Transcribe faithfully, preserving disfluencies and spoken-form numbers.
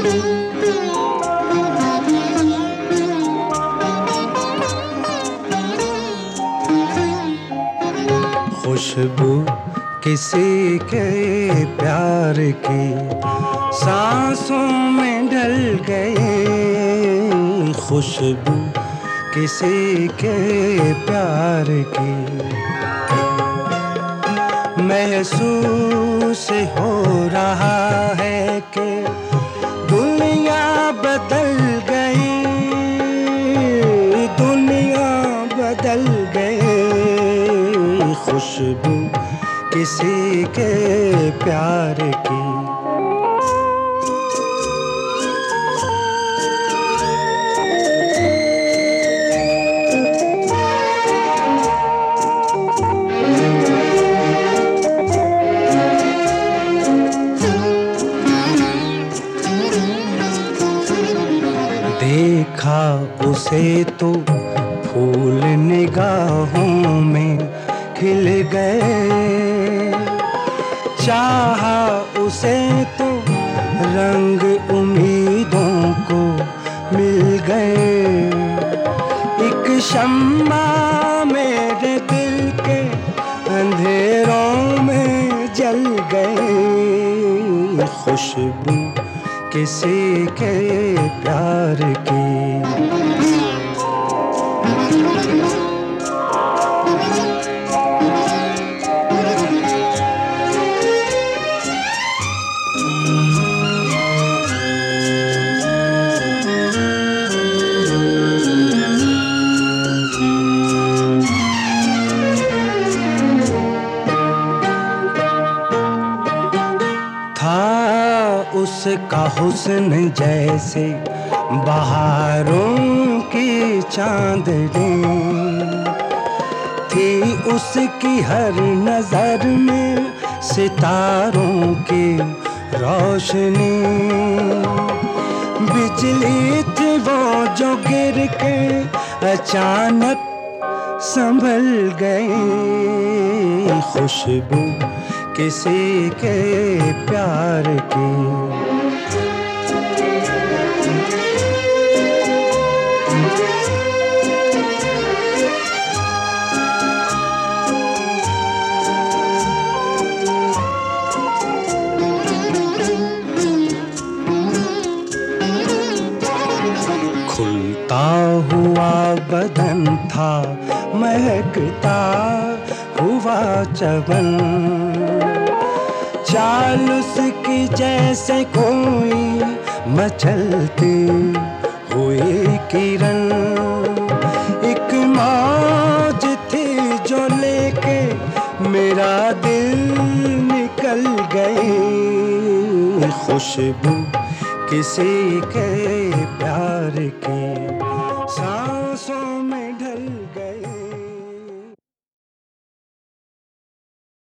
खुशबू किसी के प्यार की सांसों में ढल गई, खुशबू किसी के प्यार की महसूस हो रहा है कि दुनिया बदल गई, दुनिया बदल गई। खुशबू किसी के प्यार की देखा उसे तो फूल निगाहों में खिल गए, चाहा उसे तो रंग उम्मीदों को मिल गए। एक शम्मा मेरे दिल के अंधेरों में जल गई, खुशबू किसी के प्यार की। उसका हुस्न जैसे बहारों की चांदनी थी, उसकी हर नजर में सितारों की रोशनी। बिजली थी वो जो गिर के अचानक संभल गई, खुशबू किसी के प्यार की। खुलता हुआ बदन था, महकता हुआ चमन, चाल उसकी जैसे कोई मचलती हुई किरण। एक मौज थी जो लेके मेरा दिल निकल गई, खुशबू किसी के प्यार की सांसों